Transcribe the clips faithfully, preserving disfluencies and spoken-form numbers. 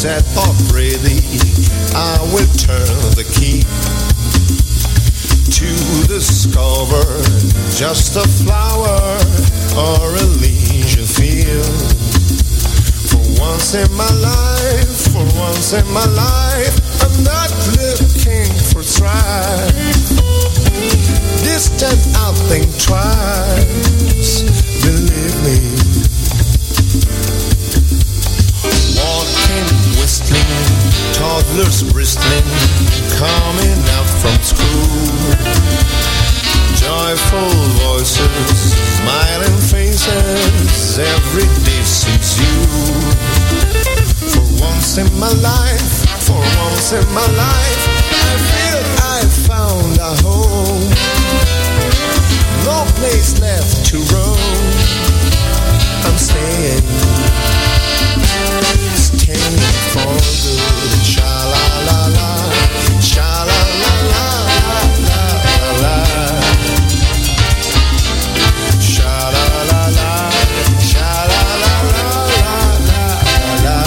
set up ready, I will turn the key to discover just a flower or a leisure field. For once in my life, for once in my life, I'm not looking for strife. This time I'll think twice, believe me. Walking, whistling, toddlers bristling, coming out from school. Joyful voices, smiling faces, every day suits you. For once in my life, for once in my life, I feel I found a home. No place left to roam. I'm staying, staying for good. Sha la la la, sha la la la la la la. Sha la la la, sha la la la la la la.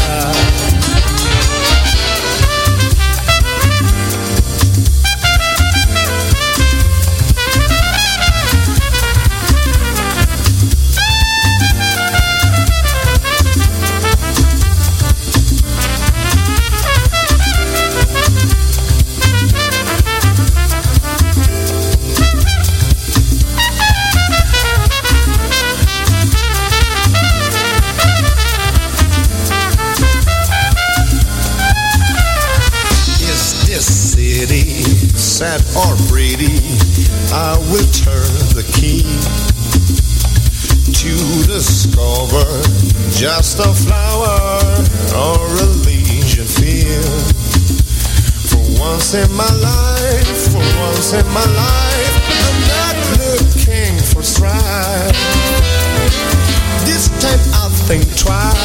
Sad or pretty, I will turn the key to discover just a flower or a leisure field. For once in my life, for once in my life, I'm not looking for strife. This time I'll think twice.